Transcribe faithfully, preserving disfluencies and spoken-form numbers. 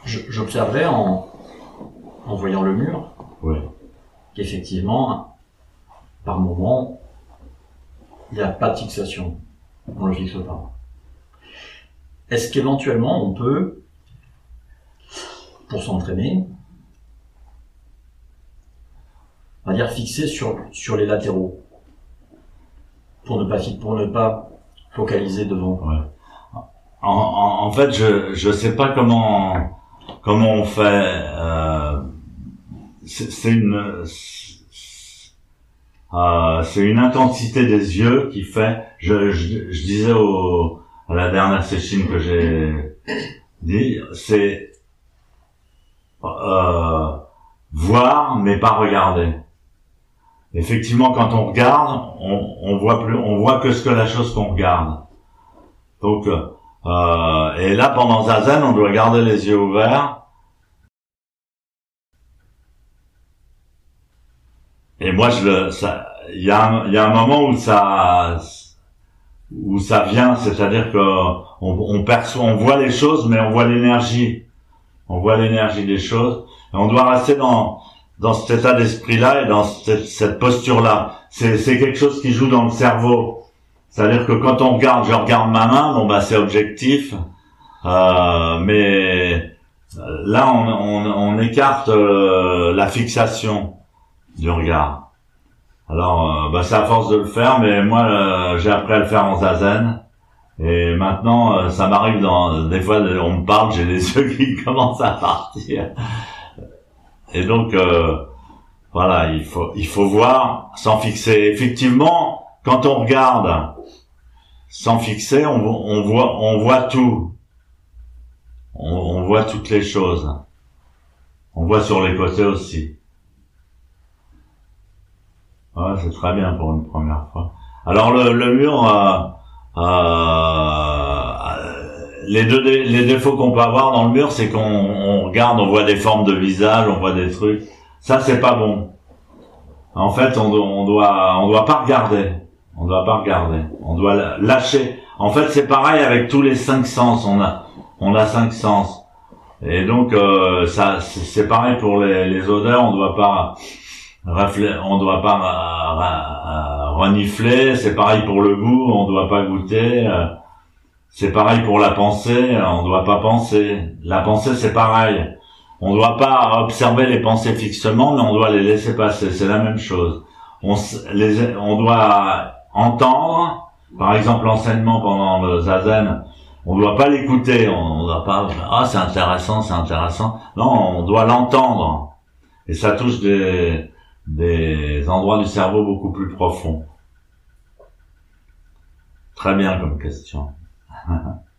j'observais en, en voyant le mur, oui. qu'effectivement, par moment, il n'y a pas de fixation. On ne le fixe pas. Est-ce qu'éventuellement, on peut, pour s'entraîner, on va dire fixer sur, sur les latéraux, pour ne pas, pour ne pas focaliser devant. Ouais. En, en, en fait, je je sais pas comment comment on fait. Euh, c'est une euh, c'est une intensité des yeux qui fait. Je je, je disais au à la dernière session que j'ai dit, c'est euh, voir mais pas regarder. Effectivement, quand on regarde, on, on voit plus, on voit que ce que la chose qu'on regarde. Donc, euh, et là, pendant Zazen, on doit garder les yeux ouverts. Et moi, je le, ça, il y a, un, il y a un moment où ça, où ça vient, c'est-à-dire que on, on perçoit, on voit les choses, mais on voit l'énergie. On voit l'énergie des choses. Et on doit rester dans dans cet état d'esprit-là et dans cette, cette posture-là. C'est, c'est quelque chose qui joue dans le cerveau. C'est-à-dire que quand on regarde, je regarde ma main, bon bah c'est objectif, euh, mais là on, on, on écarte euh, la fixation du regard. Alors euh, bah c'est à force de le faire, mais moi euh, j'ai appris à le faire en zazen. Et maintenant, euh, ça m'arrive dans des fois, on me parle, j'ai les yeux qui commencent à partir. Et donc, euh, voilà, il faut, il faut voir sans fixer. Effectivement, quand on regarde sans fixer, on, on voit, on voit tout. On, on voit toutes les choses. On voit sur les côtés aussi. Ouais, c'est très bien pour une première fois. Alors le, le mur, euh, euh, les deux, les défauts qu'on peut avoir dans le mur, c'est qu'on on regarde, on voit des formes de visage, on voit des trucs. Ça, c'est pas bon. En fait, on, on doit, on doit pas regarder. On doit pas regarder. On doit lâcher. En fait, c'est pareil avec tous les cinq sens. On a, on a cinq sens. Et donc, euh, ça, c'est pareil pour les, les odeurs. On doit pas on doit pas renifler. C'est pareil pour le goût. On doit pas goûter. C'est pareil pour la pensée. On doit pas penser. La pensée, c'est pareil. On doit pas observer les pensées fixement, mais on doit les laisser passer. C'est la même chose. On, les, on doit entendre. Par exemple, l'enseignement pendant le zazen, on doit pas l'écouter. On, on doit pas, ah, c'est intéressant, c'est intéressant. Non, on doit l'entendre. Et ça touche des, des endroits du cerveau beaucoup plus profonds. Très bien comme question.